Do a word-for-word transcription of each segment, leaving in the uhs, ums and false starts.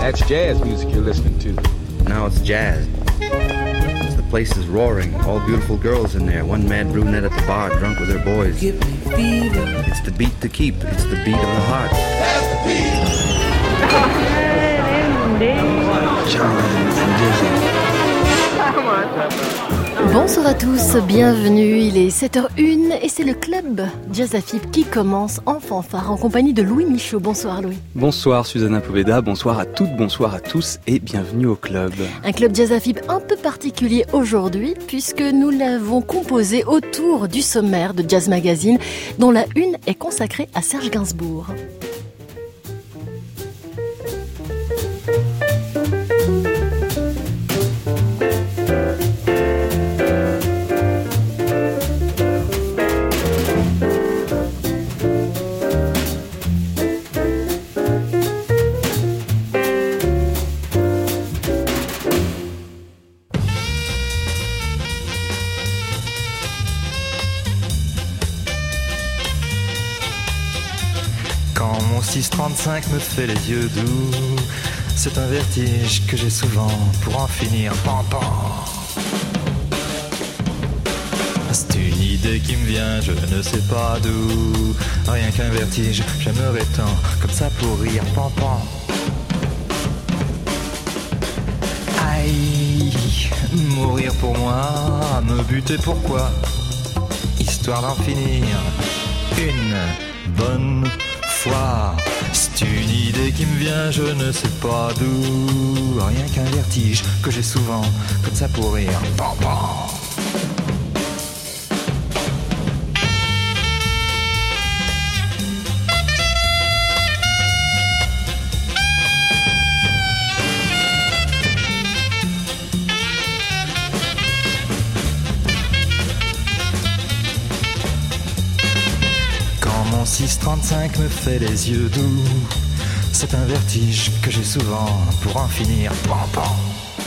That's jazz music you're listening to. Now it's jazz. The place is roaring. All beautiful girls in there. One mad brunette at the bar, drunk with her boys. Give me fever. It's the beat to keep. It's the beat of the heart. That's the beat. Bonsoir à tous, bienvenue, il est sept heures une et c'est le club Jazz Afib qui commence en fanfare en compagnie de Louis Michaud. Bonsoir Louis. Bonsoir Susanna Poveda, bonsoir à toutes, bonsoir à tous et bienvenue au club. Un club Jazz Afib un peu particulier aujourd'hui puisque nous l'avons composé autour du sommaire de Jazz Magazine dont la une est consacrée à Serge Gainsbourg. six trente-cinq me fait les yeux doux. C'est un vertige que j'ai souvent pour en finir. Pan, pan. C'est une idée qui me vient, je ne sais pas d'où. Rien qu'un vertige, j'aimerais tant comme ça pour rire. Pan, pan. Aïe, mourir pour moi, me buter pourquoi? Histoire d'en finir une bonne fois. C'est une idée qui me vient, je ne sais pas d'où. Rien qu'un vertige que j'ai souvent, comme ça pour rire. Pan, pan. six trente-cinq me fait les yeux doux. C'est un vertige que j'ai souvent pour en finir. Pan, pan.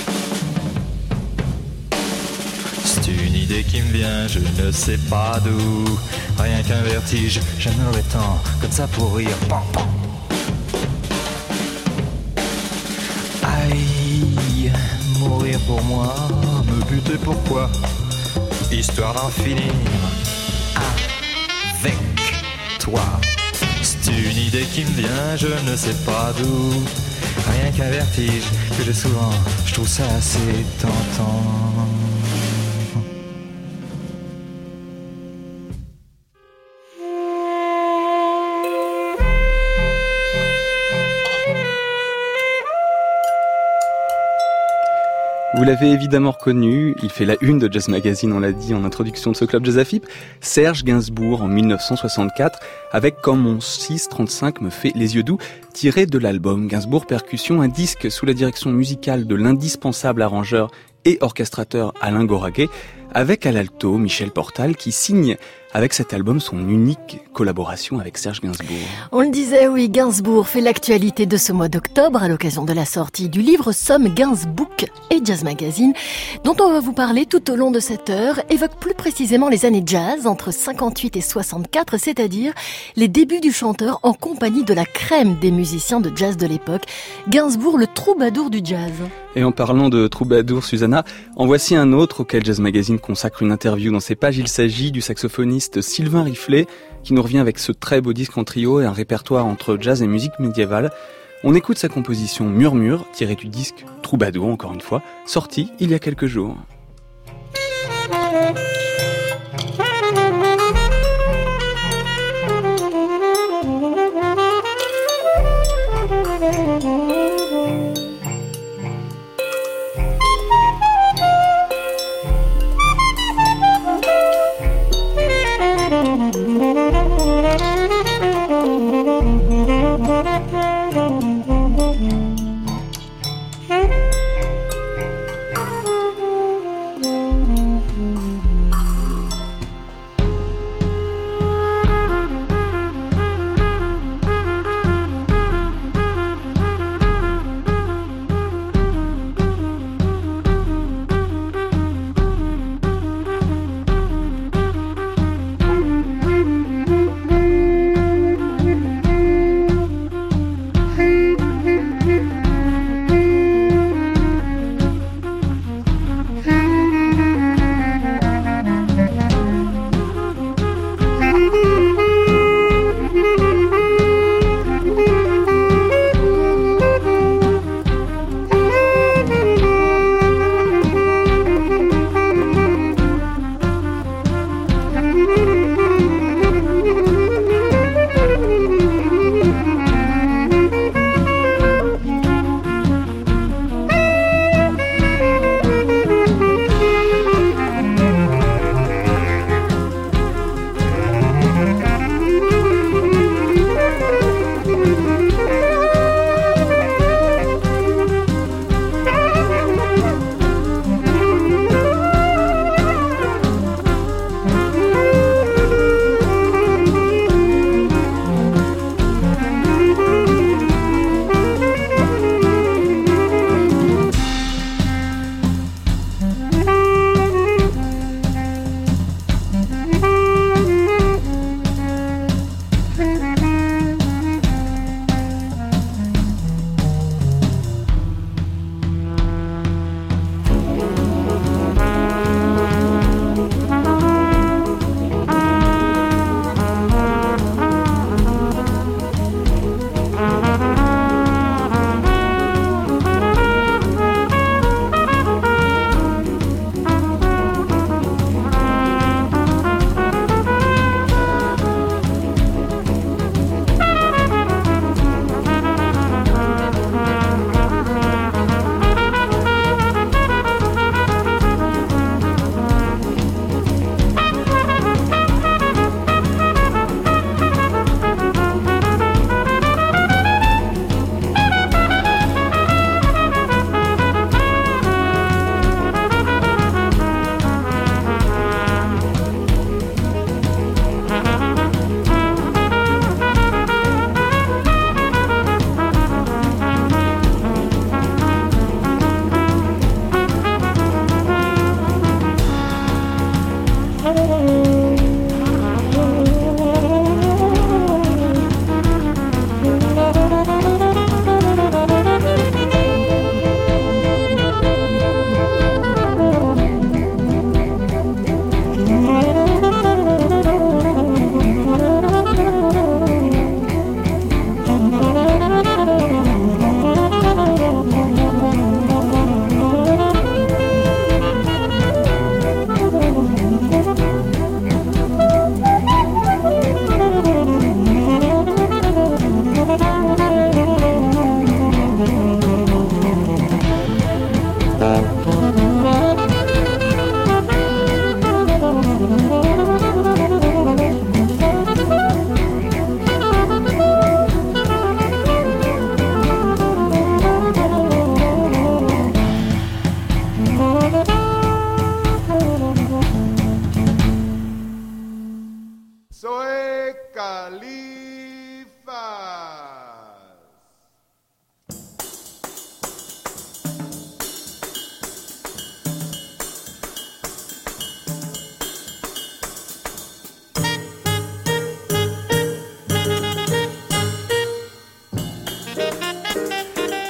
C'est une idée qui me vient, je ne sais pas d'où. Rien qu'un vertige, j'aimerais tant comme ça pour rire. Pan, pan. Aïe, mourir pour moi, me buter pourquoi? Histoire d'en finir avec toi. C'est une idée qui me vient, je ne sais pas d'où. Rien qu'un vertige que j'ai souvent, je trouve ça assez tentant. Vous l'avez évidemment reconnu, il fait la une de Jazz Magazine, on l'a dit en introduction de ce club Jazz Afib, Serge Gainsbourg en dix-neuf cent soixante-quatre, avec Quand mon six trente-cinq me fait les yeux doux, tiré de l'album Gainsbourg Percussion, un disque sous la direction musicale de l'indispensable arrangeur et orchestrateur Alain Goraguet, avec à l'alto Michel Portal qui signe avec cet album son unique collaboration avec Serge Gainsbourg. On le disait, oui, Gainsbourg fait l'actualité de ce mois d'octobre à l'occasion de la sortie du livre Somme Gainsbook et Jazz Magazine, dont on va vous parler tout au long de cette heure, évoque plus précisément les années jazz entre cinquante-huit et soixante-quatre, c'est-à-dire les débuts du chanteur en compagnie de la crème des musiciens de jazz de l'époque, Gainsbourg le troubadour du jazz. Et en parlant de troubadour, Susanna, en voici un autre auquel Jazz Magazine consacre une interview dans ses pages. Il s'agit du saxophoniste Sylvain Riflet, qui nous revient avec ce très beau disque en trio et un répertoire entre jazz et musique médiévale. On écoute sa composition Murmure, tirée du disque Troubadour, encore une fois, sorti il y a quelques jours.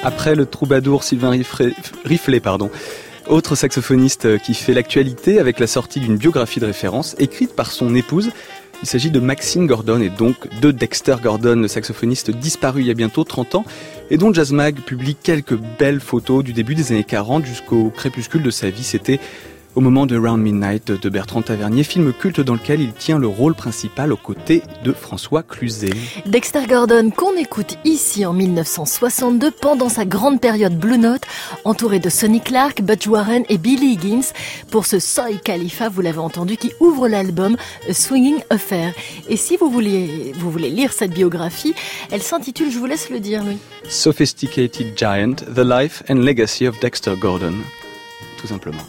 Après le troubadour Sylvain Rifflé, Rifflé pardon, autre saxophoniste qui fait l'actualité avec la sortie d'une biographie de référence écrite par son épouse. Il s'agit de Maxine Gordon et donc de Dexter Gordon, le saxophoniste disparu il y a bientôt trente ans et dont Jazz Mag publie quelques belles photos du début des années quarante jusqu'au crépuscule de sa vie. C'était au moment de Round Midnight de Bertrand Tavernier, film culte dans lequel il tient le rôle principal aux côtés de François Cluzet. Dexter Gordon qu'on écoute ici en mille neuf cent soixante-deux pendant sa grande période Blue Note, entouré de Sonny Clark, Butch Warren et Billy Higgins pour ce Soy Khalifa, vous l'avez entendu, qui ouvre l'album A Swinging Affair. Et si vous voulez, vous voulez lire cette biographie, elle s'intitule, je vous laisse le dire, Louis. Sophisticated Giant, The Life and Legacy of Dexter Gordon. Tout simplement.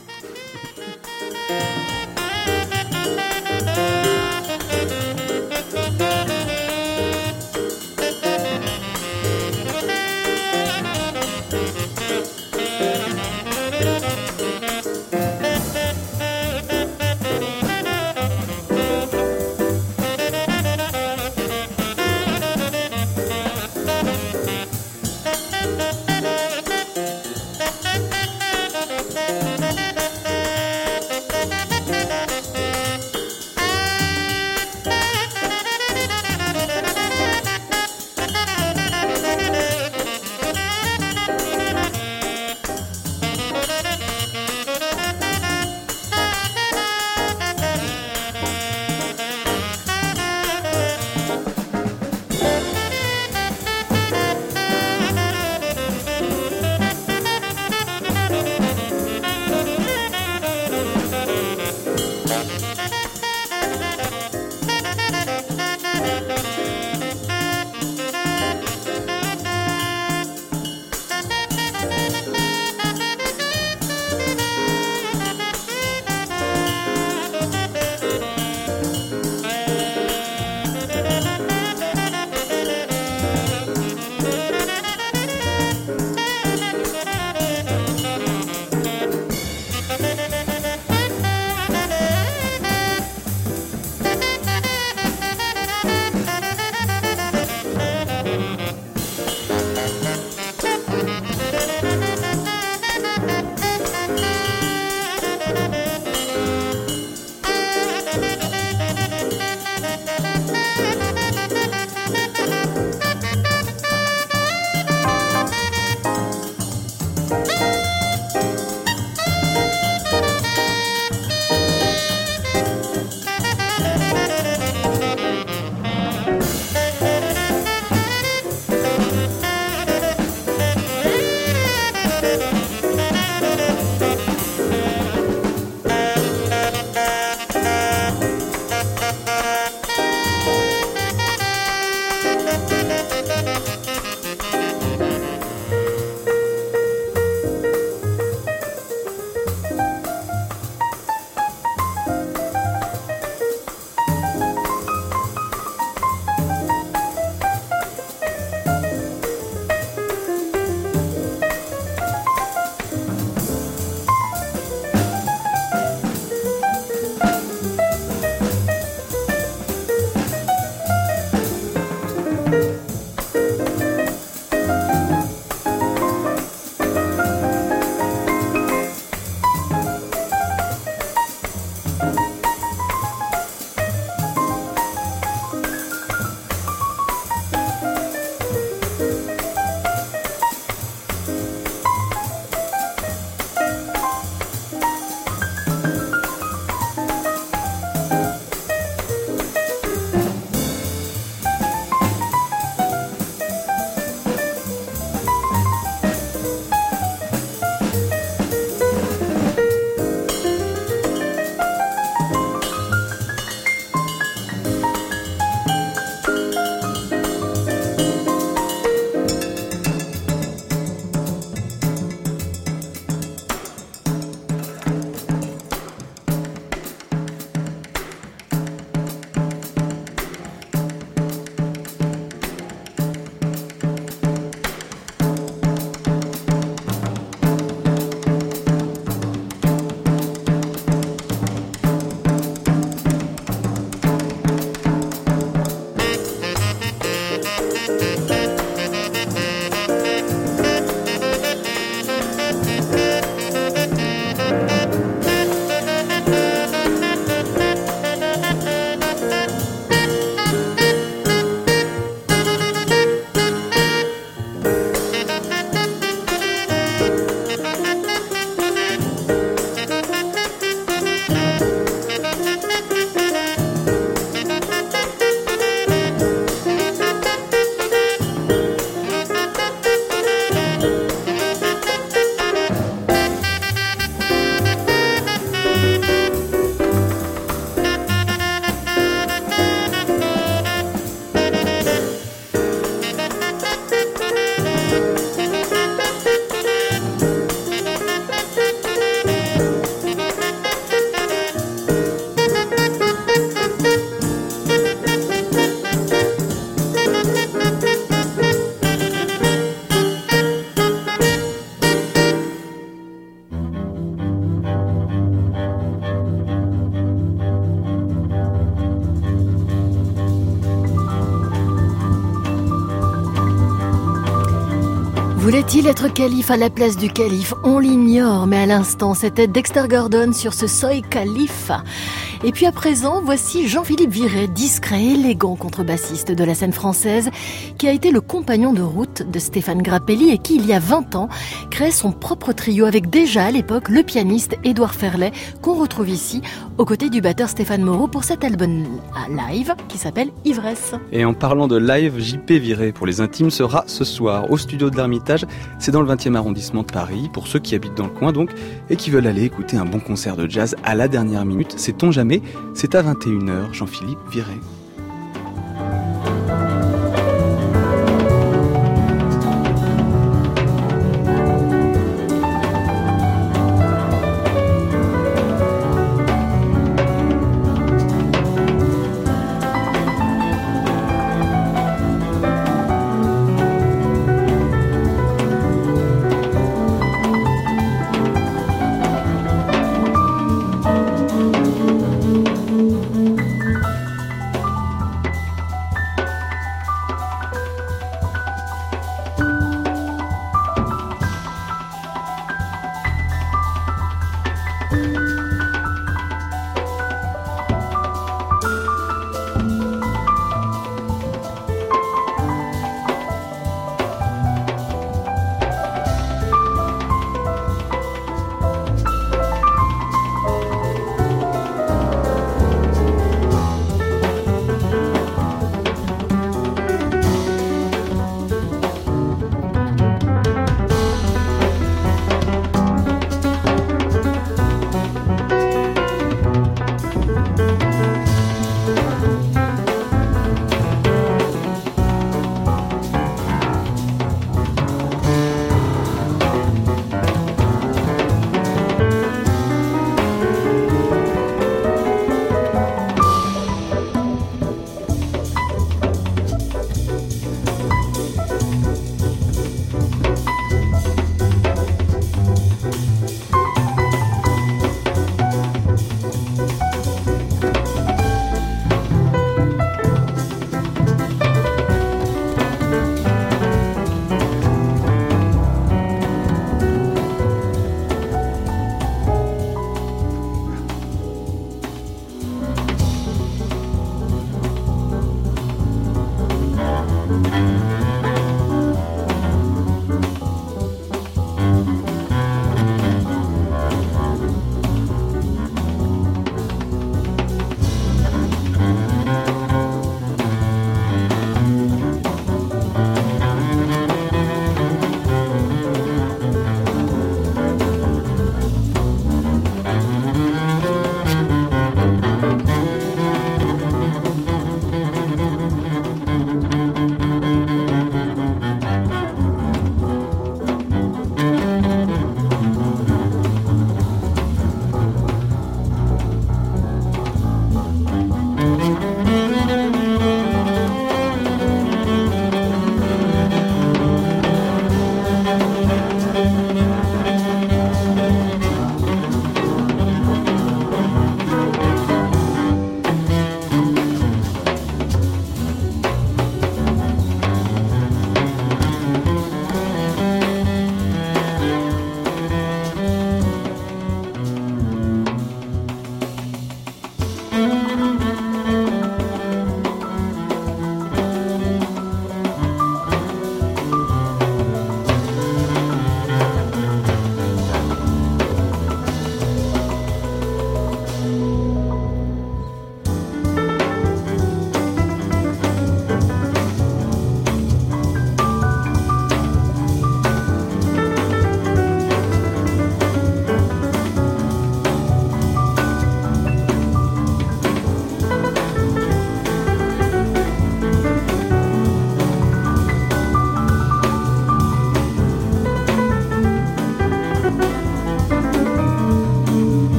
Voulait-il être calife à la place du calife? On l'ignore, mais à l'instant, c'était Dexter Gordon sur ce Soy Calife. Et puis à présent, voici Jean-Philippe Viré, discret, élégant contrebassiste de la scène française, qui a été le compagnon de route de Stéphane Grappelli et qui, il y a vingt ans, crée son propre trio avec déjà à l'époque le pianiste Édouard Ferlet, qu'on retrouve ici, aux côtés du batteur Stéphane Moreau pour cet album live qui s'appelle Ivresse. Et en parlant de live, J P Viré pour les intimes sera ce soir au studio de l'Ermitage. C'est dans le vingtième arrondissement de Paris, pour ceux qui habitent dans le coin donc, et qui veulent aller écouter un bon concert de jazz à la dernière minute. Sait-on jamais? C'est à vingt et une heures, Jean-Philippe Viré.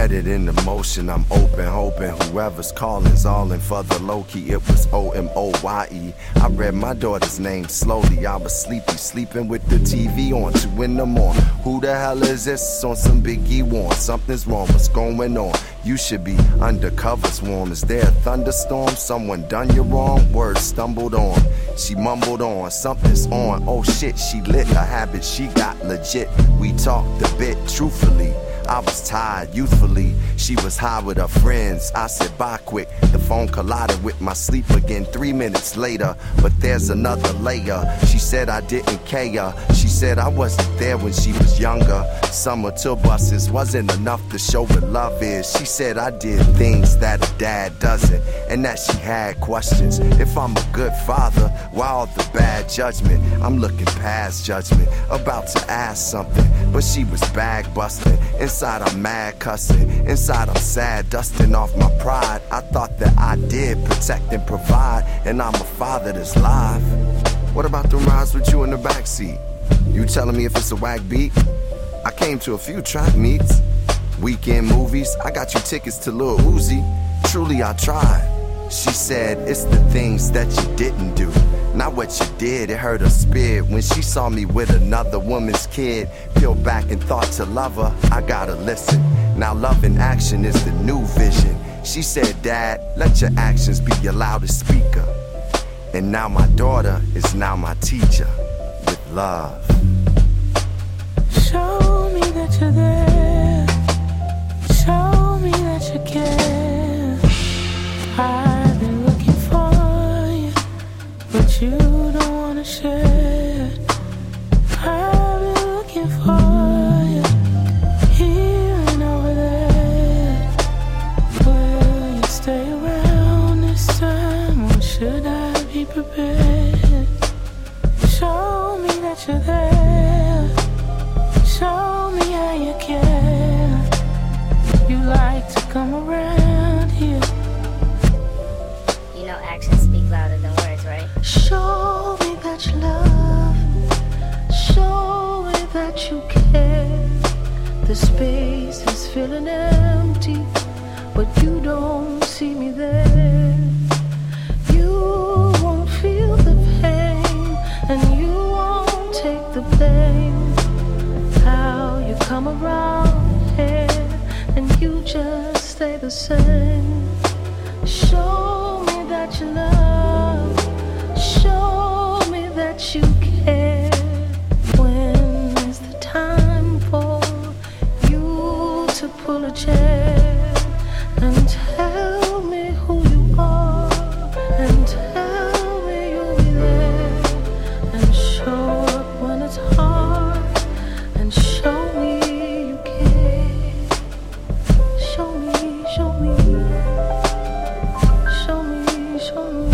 set it into motion. I'm open, hoping whoever's calling's all in for the low-key. It was O M O Y E. I read my daughter's name slowly. I was sleepy, sleeping with the T V on, two in the morning. Who the hell is this? On some Biggie Warren. Something's wrong, what's going on? You should be undercover swarm. Is there a thunderstorm? Someone done you wrong? Words stumbled on. She mumbled on, something's on. Oh shit, she lit a habit, she got legit. We talked a bit truthfully. I was tired, youthfully. She was high with her friends. I said bye quick. The phone collided with my sleep again three minutes later. But there's another layer. She said I didn't care. She said I wasn't there when she was younger. Summer tour buses wasn't enough to show what love is. She said I did things that a dad doesn't, and that she had questions. If I'm a good father, why all the bad judgment? I'm looking past judgment, about to ask something, but she was bag busting. Inside I'm mad cussing, inside I'm sad, dusting off my pride. I thought that I did protect and provide, and I'm a father that's live. What about the rides with you in the backseat? You telling me if it's a whack beat? I came to a few track meets, weekend movies. I got you tickets to Lil Uzi. Truly I tried. She said it's the things that you didn't do, not what you did. It hurt her spirit when she saw me with another woman's kid. Peeled back and thought to love her, I gotta listen. Now love in action is the new vision. She said, Dad, let your actions be your loudest speaker. And now my daughter is now my teacher, with love. Show me that you're there. Show me that you care. I've been looking for you, but you don't wanna share. I've been looking for you, here and over there. Will you stay around this time, or should I be prepared? Show me that you're there. Show me how you care. You like to come around here. You know actions speak louder than words, right? Show me that you love. Show me that you care. The space is feeling empty, but you don't see me there. You won't feel the pain, and you won't take the blame. How you come around here, and you just stay the same. Show me that you love. Show me that you care. When is the time for you to pull a chair and tell me who you are, and tell me you'll be there, and show up when it's hard, and show me you care. Show me, show me, show me, show me.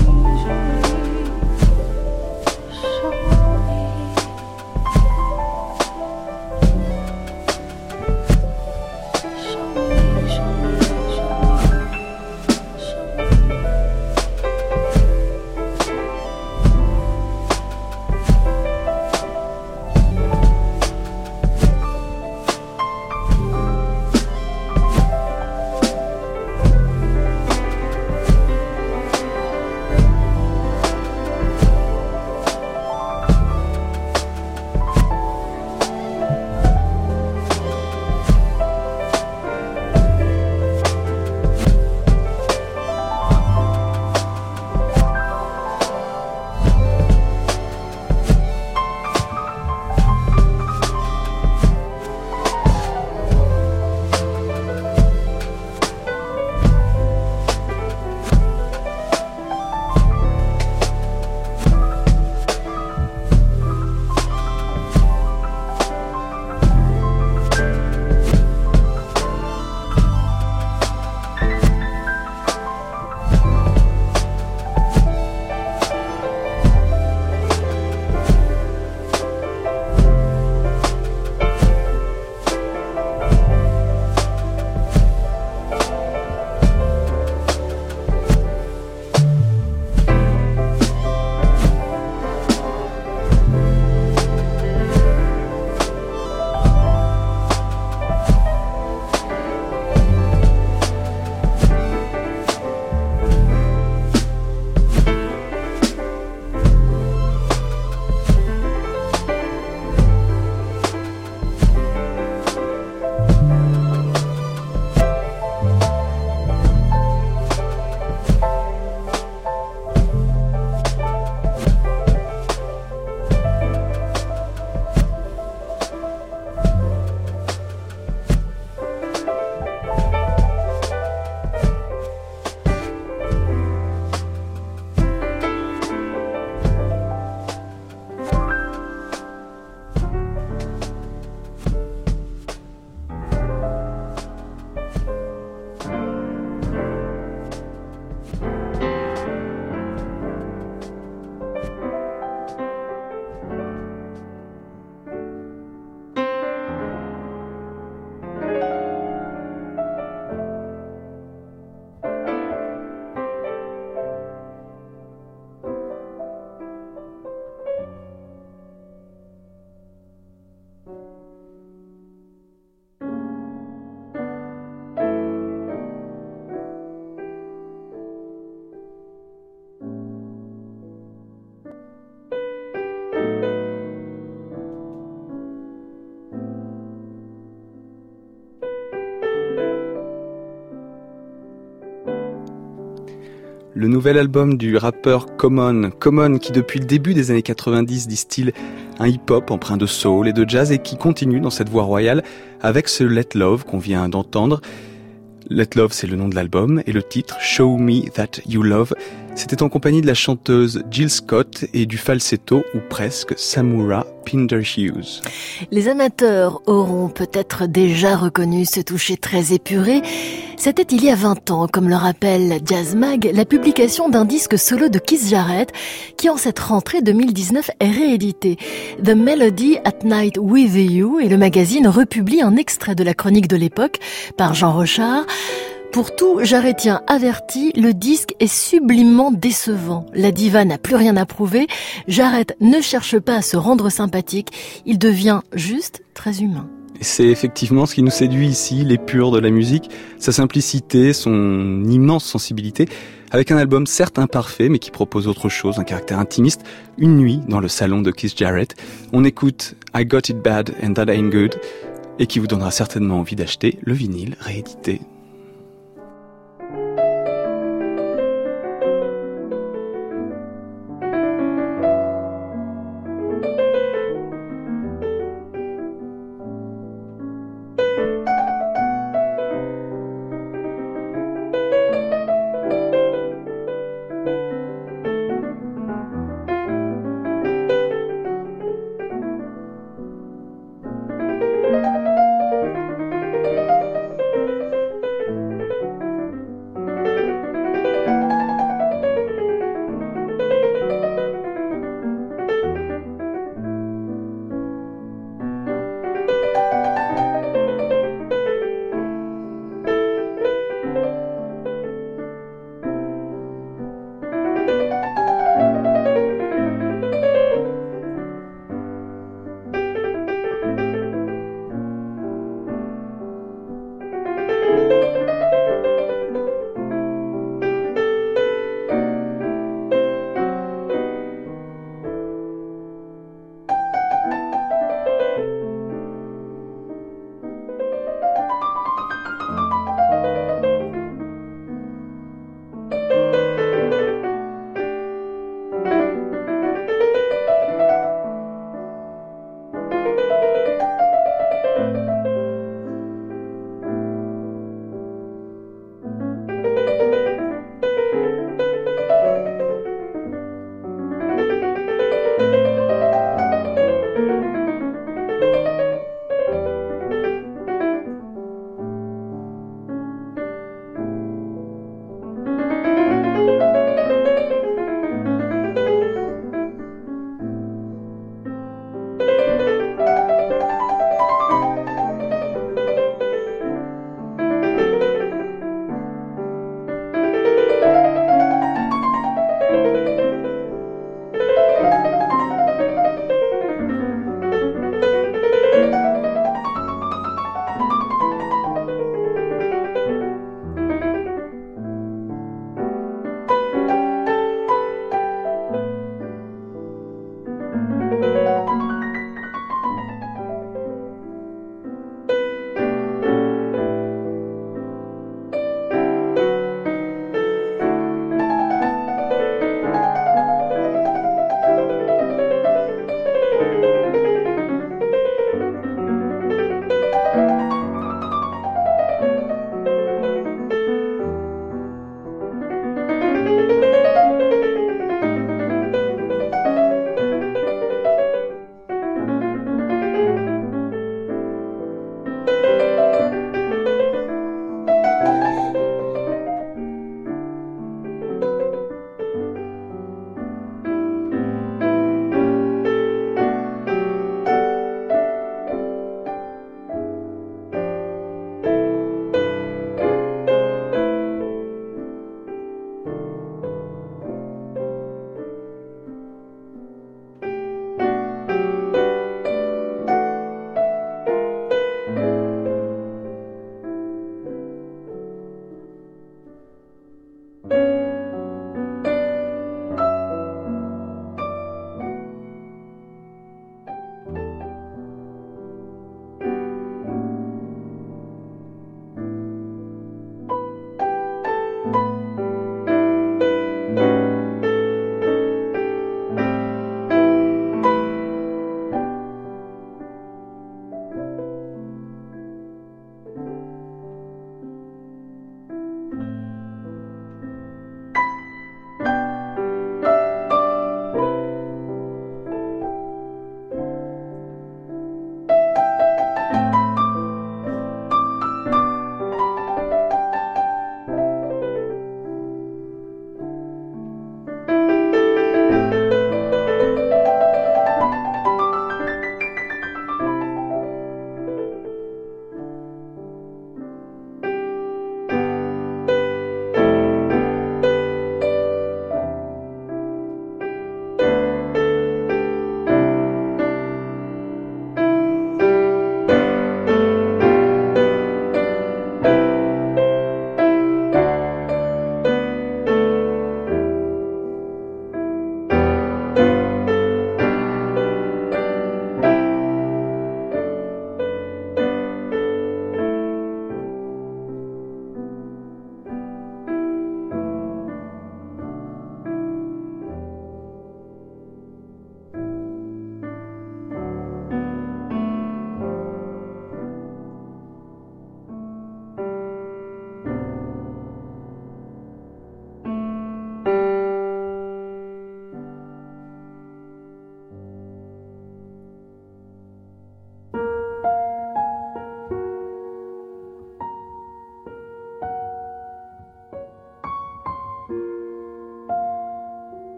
le nouvel album du rappeur Common. Common qui depuis le début des années quatre-vingt-dix distille un hip-hop empreint de soul et de jazz et qui continue dans cette voie royale avec ce Let Love qu'on vient d'entendre. Let Love, c'est le nom de l'album, et le titre Show Me That You Love, c'était en compagnie de la chanteuse Jill Scott et du falsetto, ou presque, Samura Pinderhughes. Les amateurs auront peut-être déjà reconnu ce toucher très épuré. C'était il y a vingt ans, comme le rappelle Jazz Mag, la publication d'un disque solo de Keith Jarrett, qui en cette rentrée deux mille dix-neuf est réédité. The Melody at Night With You, et le magazine republie un extrait de la chronique de l'époque par Jean Rochard. Pour tout Jarrettien averti, le disque est sublimement décevant. La diva n'a plus rien à prouver. Jarrett ne cherche pas à se rendre sympathique. Il devient juste très humain. C'est effectivement ce qui nous séduit ici, l'épure de la musique, sa simplicité, son immense sensibilité, avec un album certes imparfait, mais qui propose autre chose, un caractère intimiste, une nuit dans le salon de Keith Jarrett. On écoute I Got It Bad and That Ain't Good, et qui vous donnera certainement envie d'acheter le vinyle réédité.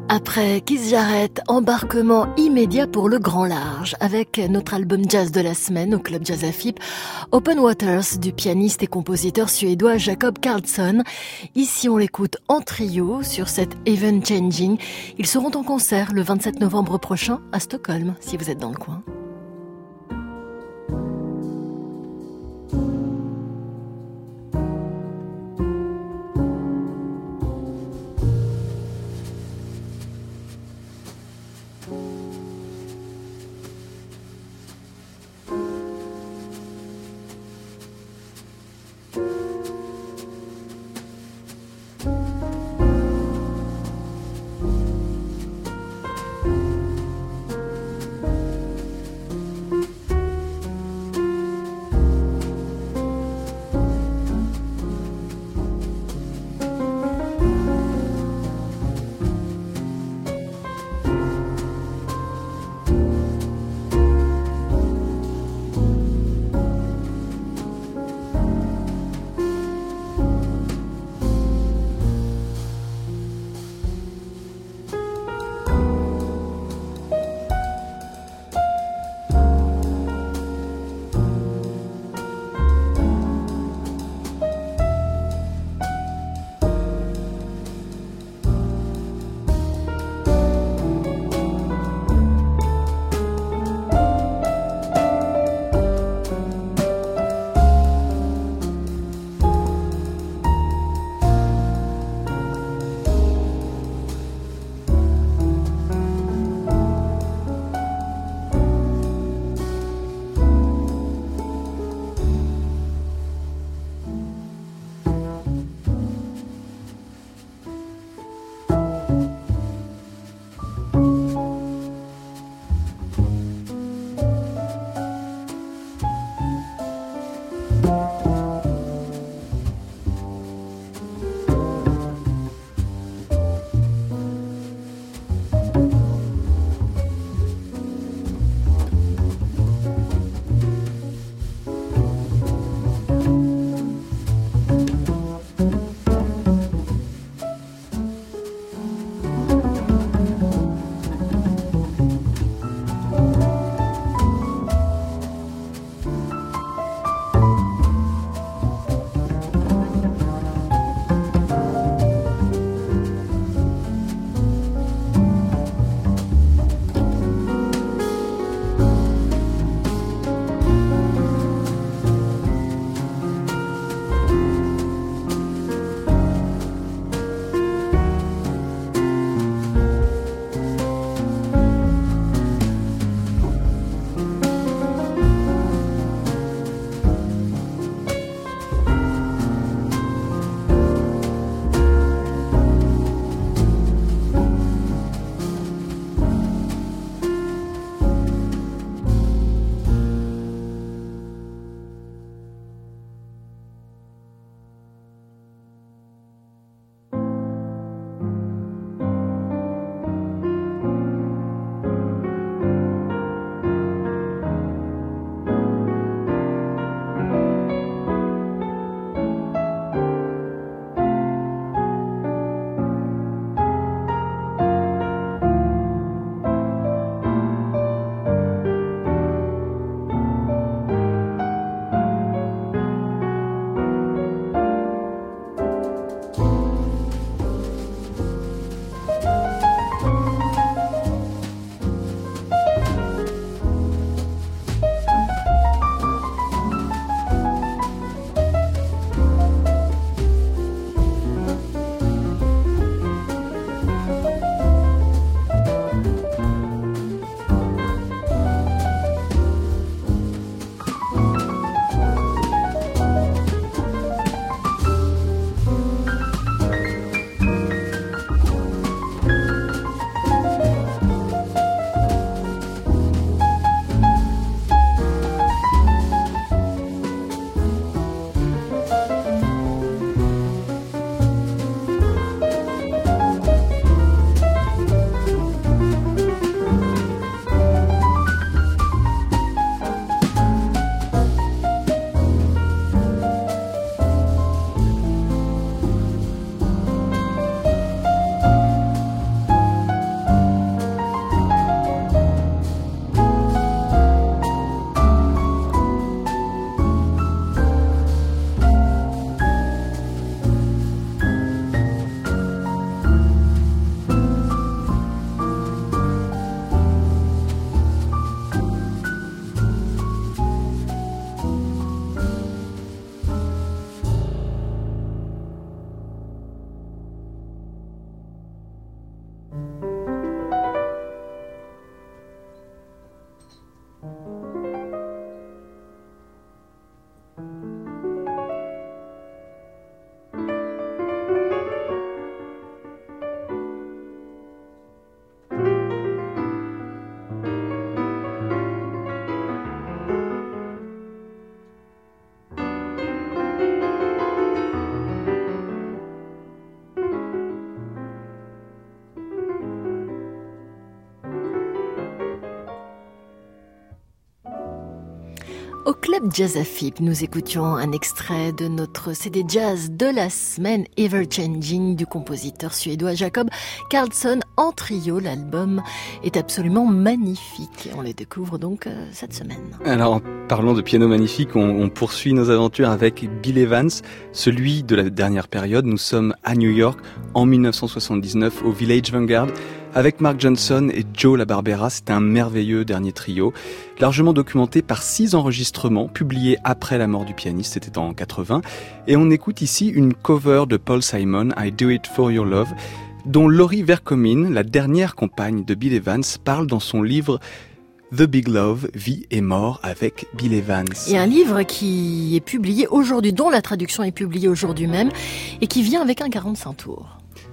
Après Keith Jarrett, embarquement immédiat pour le grand large avec notre album jazz de la semaine au Club Jazz A F I P, Open Waters du pianiste et compositeur suédois Jacob Karlsson. Ici on l'écoute en trio sur cet Even Changing. Ils seront en concert le vingt-sept novembre prochain à Stockholm si vous êtes dans le coin. Club Jazz A F I P, nous écoutions un extrait de notre C D jazz de la semaine Ever Changing du compositeur suédois Jacob Karlsson en trio. L'album est absolument magnifique. On les découvre donc euh, cette semaine. Alors, en parlant de piano magnifique, on, on poursuit nos aventures avec Bill Evans, celui de la dernière période. Nous sommes à New York en dix-neuf cent soixante-dix-neuf au Village Vanguard avec Mark Johnson et Joe LaBarbera. C'est un merveilleux dernier trio, largement documenté par six enregistrements publiés après la mort du pianiste, c'était en quatre-vingts. Et on écoute ici une cover de Paul Simon, I Do It For Your Love, dont Laurie Vercomin, la dernière compagne de Bill Evans, parle dans son livre The Big Love, Vie et mort avec Bill Evans. Et un livre qui est publié aujourd'hui, dont la traduction est publiée aujourd'hui même, et qui vient avec un quarante-cinq tours.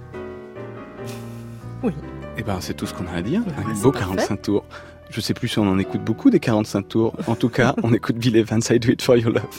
Oui. Eh ben, c'est tout ce qu'on a à dire. Ouais, un beau parfait. quarante-cinq tours. Je sais plus si on en écoute beaucoup des quarante-cinq tours. En tout cas, on écoute Bill Evans, I Do It For Your Love.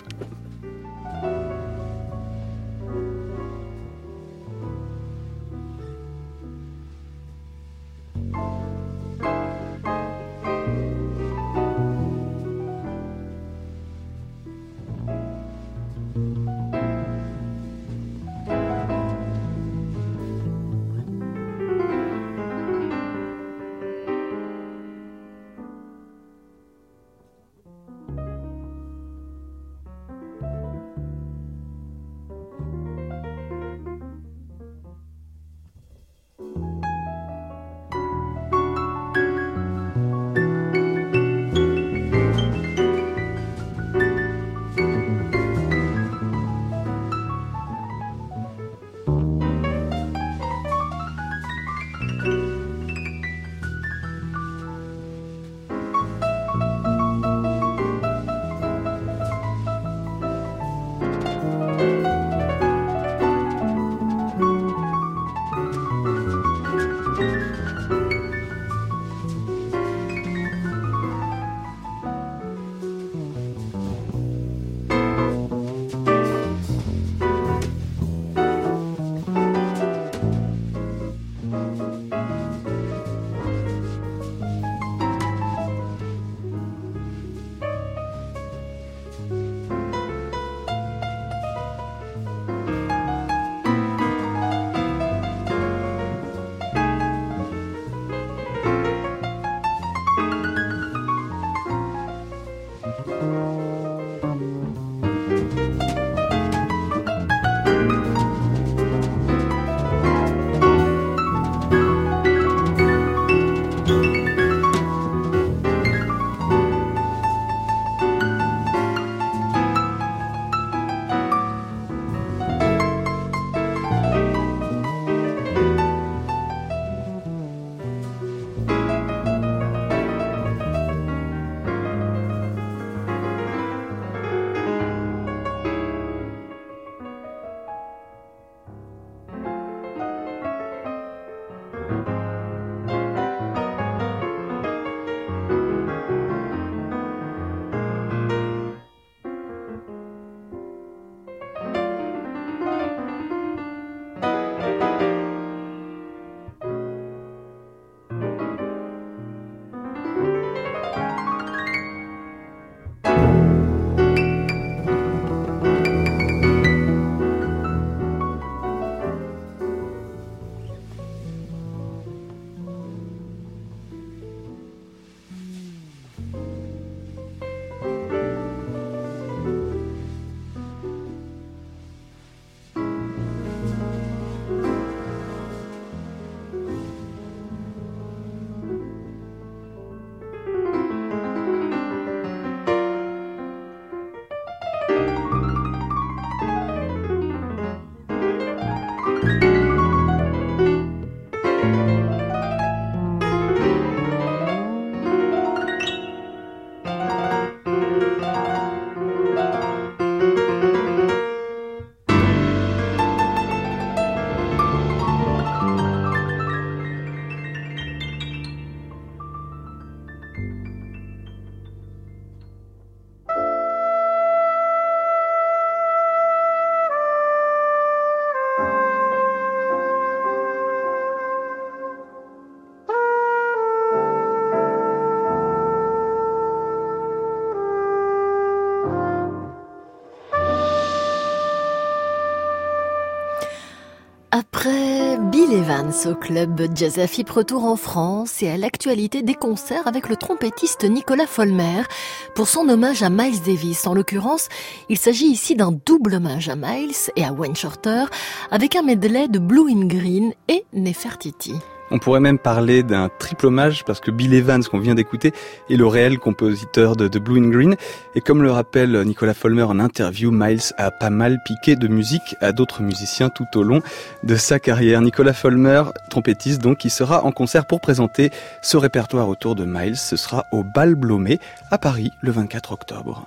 Après Bill Evans au club Jazz Afip, retour en France et à l'actualité des concerts avec le trompettiste Nicolas Folmer pour son hommage à Miles Davis. En l'occurrence, il s'agit ici d'un double hommage à Miles et à Wayne Shorter avec un medley de Blue in Green et Nefertiti. On pourrait même parler d'un triple hommage parce que Bill Evans, qu'on vient d'écouter, est le réel compositeur de, de Blue in Green. Et comme le rappelle Nicolas Folmer en interview, Miles a pas mal piqué de musique à d'autres musiciens tout au long de sa carrière. Nicolas Folmer, trompettiste donc, qui sera en concert pour présenter ce répertoire autour de Miles. Ce sera au Bal Blomet à Paris le vingt-quatre octobre.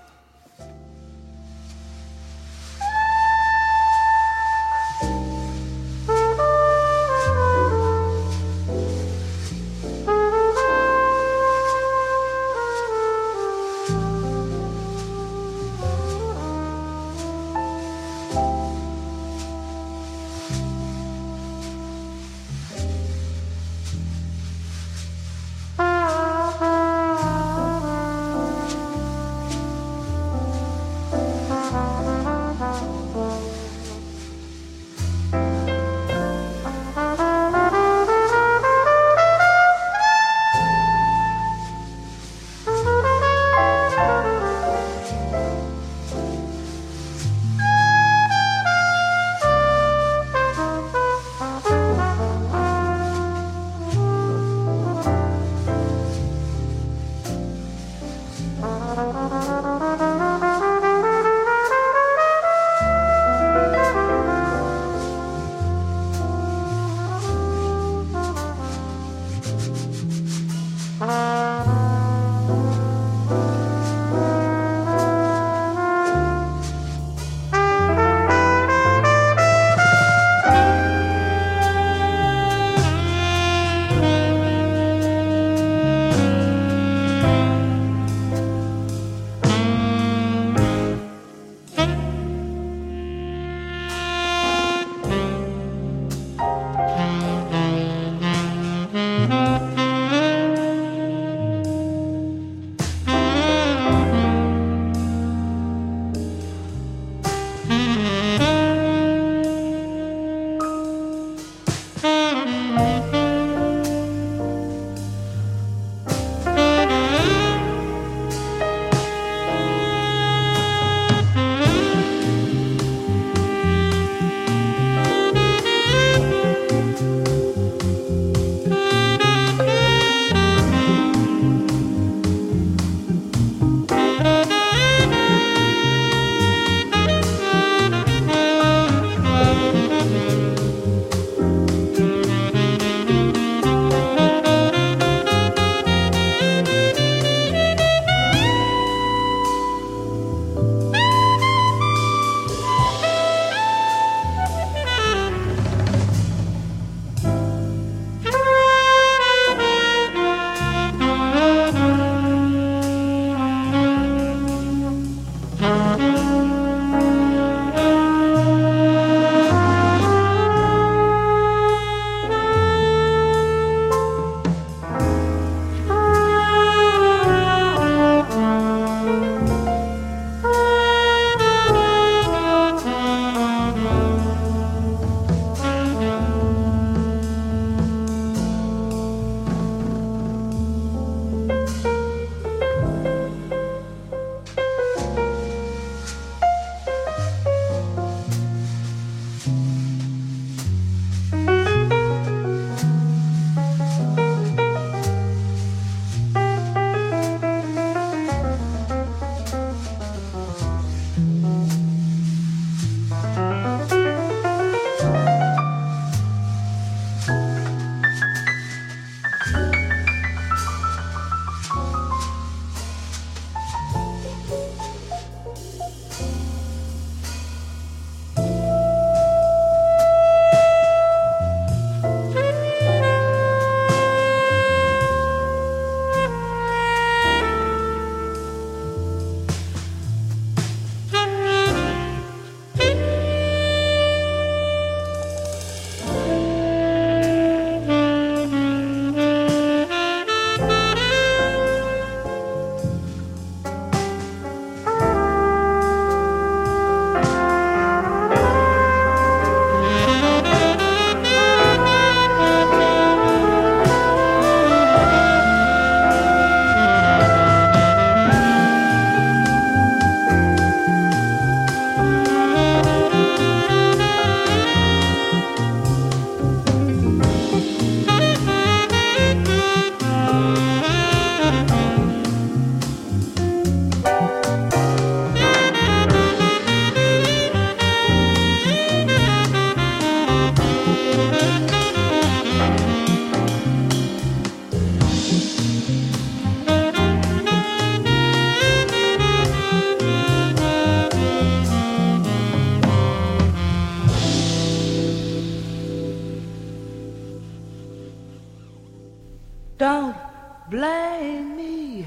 Don't blame me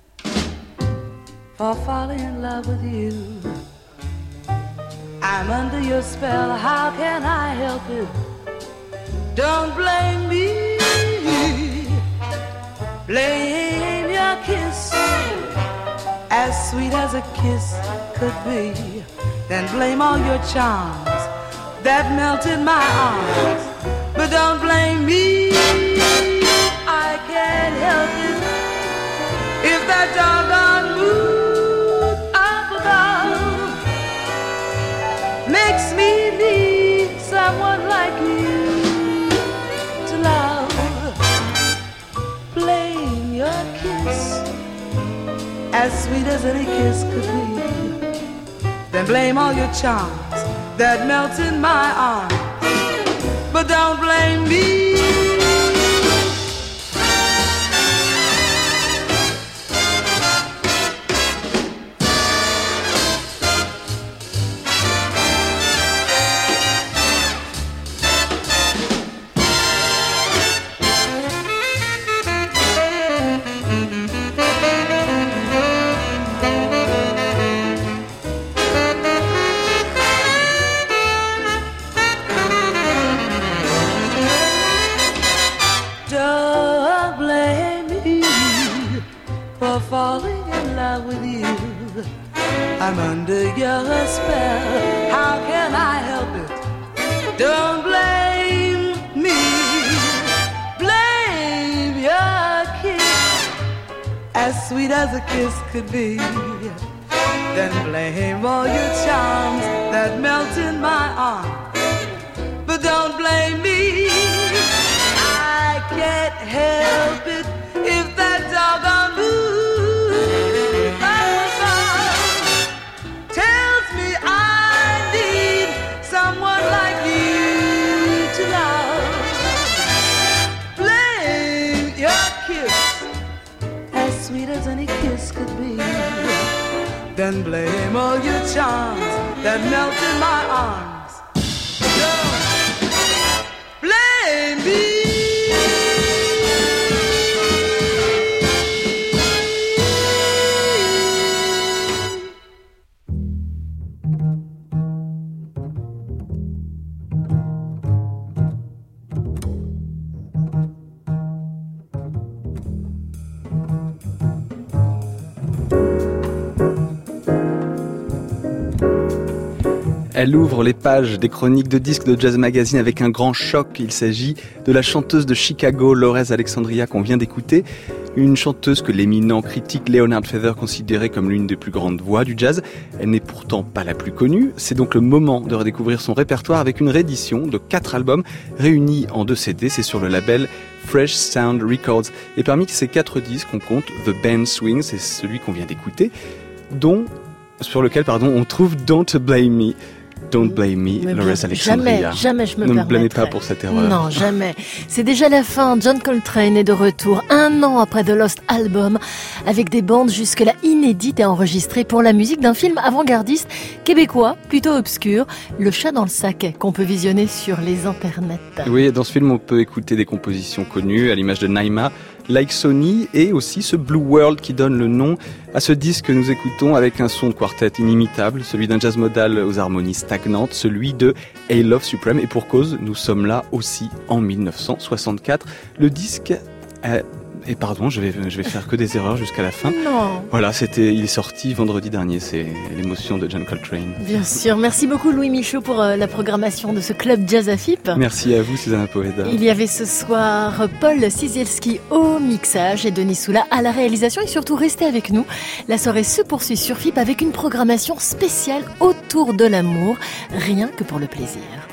for falling in love with you. I'm under your spell, how can I help it? Don't blame me. Blame your kiss, as sweet as a kiss could be. Then blame all your charms that melted my arms. But don't blame me, I can't help it. If that doggone moon up above makes me need someone like you to love, blame your kiss, as sweet as any kiss could be. Then blame all your charms that melt in my arms. But don't blame me. Falling in love with you, I'm under your spell, how can I help it? Don't blame me, blame your kiss, as sweet as a kiss could be. Then blame all your charms that melt in my arms. But don't blame me, I can't help it. If that doggone moon someone like you to love, blame your kiss, as sweet as any kiss could be. Then blame all your charms that melt in my arms. Don't blame me. Elle ouvre les pages des chroniques de disques de Jazz Magazine avec un grand choc. Il s'agit de la chanteuse de Chicago, Lorez Alexandria, qu'on vient d'écouter. Une chanteuse que l'éminent critique Leonard Feather considérait comme l'une des plus grandes voix du jazz. Elle n'est pourtant pas la plus connue. C'est donc le moment de redécouvrir son répertoire avec une réédition de quatre albums réunis en deux C D. C'est sur le label Fresh Sound Records. Et parmi ces quatre disques, on compte The Band Swing, c'est celui qu'on vient d'écouter, dont, sur lequel, pardon, on trouve Don't Blame Me. Don't blame me, Lorez Alexandria. Jamais, jamais je me Ne me permettrai. blâmez pas pour cette erreur. Non, jamais. C'est déjà la fin. John Coltrane est de retour un an après The Lost Album, avec des bandes jusque-là inédites et enregistrées pour la musique d'un film avant-gardiste québécois, plutôt obscur, Le Chat dans le sac, qu'on peut visionner sur les internets. Oui, dans ce film, on peut écouter des compositions connues, à l'image de Naima, Like Sony, et aussi ce Blue World qui donne le nom à ce disque que nous écoutons avec un son de quartet inimitable, celui d'un jazz modal aux harmonies stagnantes, celui de A Love Supreme. Et pour cause, nous sommes là aussi en mille neuf cent soixante-quatre. Le disque a... Et pardon, je vais, je vais faire que des erreurs jusqu'à la fin. Non. Voilà, c'était, il est sorti vendredi dernier, c'est l'émotion de John Coltrane. Bien sûr. Merci beaucoup Louis Michaud pour euh, la programmation de ce club Jazz A F I P. Merci à vous, Susanna Poeda. Il y avait ce soir Paul Sizielski au mixage et Denis Soula à la réalisation, et surtout restez avec nous. La soirée se poursuit sur F I P avec une programmation spéciale autour de l'amour, rien que pour le plaisir.